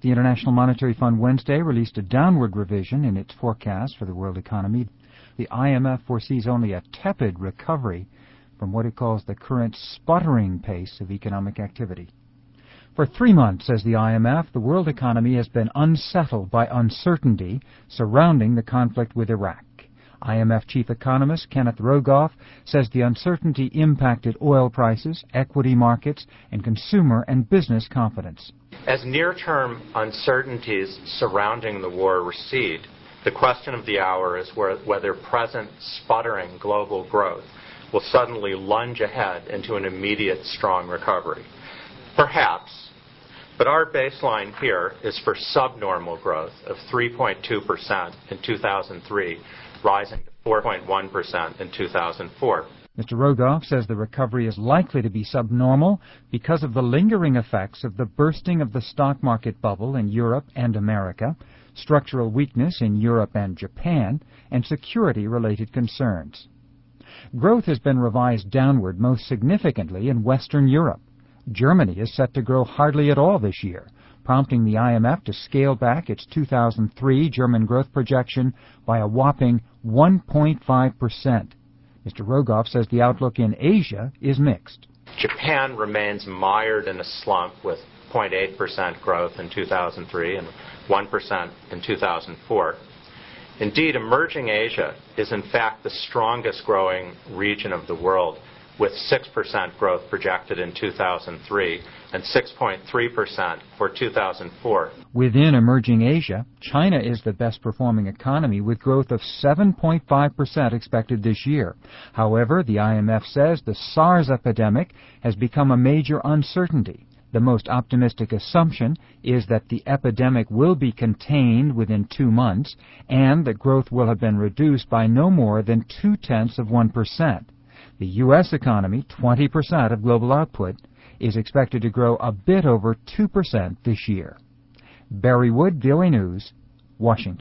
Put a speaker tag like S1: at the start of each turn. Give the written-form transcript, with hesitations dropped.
S1: The International Monetary Fund Wednesday released a downward revision in its forecast for the world economy. The IMF foresees only a tepid recovery from what it calls the current sputtering pace of economic activity. For 3 months, says the IMF, the world economy has been unsettled by uncertainty surrounding the conflict with Iraq. IMF chief economist Kenneth Rogoff says the uncertainty impacted oil prices, equity markets, and consumer and business confidence.
S2: As near-term uncertainties surrounding the war recede, the question of the hour is whether present sputtering global growth will suddenly lunge ahead into an immediate strong recovery. Perhaps, but our baseline here is for subnormal growth of 3.2% in 2003, rising to 4.1% in 2004.
S1: Mr. Rogoff says the recovery is likely to be subnormal because of the lingering effects of the bursting of the stock market bubble in Europe and America, structural weakness in Europe and Japan, and security-related concerns. Growth has been revised downward most significantly in Western Europe. Germany is set to grow hardly at all this year, prompting the IMF to scale back its 2003 German growth projection by a whopping 1.5%. Mr. Rogoff says the outlook in Asia is mixed.
S2: Japan remains mired in a slump with 0.8% growth in 2003 and 1% in 2004. Indeed, emerging Asia is in fact the strongest growing region of the world, with 6% growth projected in 2003 and 6.3% for 2004.
S1: Within emerging Asia, China is the best performing economy with growth of 7.5% expected this year. However, the IMF says the SARS epidemic has become a major uncertainty. The most optimistic assumption is that the epidemic will be contained within 2 months and that growth will have been reduced by no more than 0.2%. The U.S. economy, 20% of global output, is expected to grow a bit over 2% this year. Barry Wood, VOA News, Washington.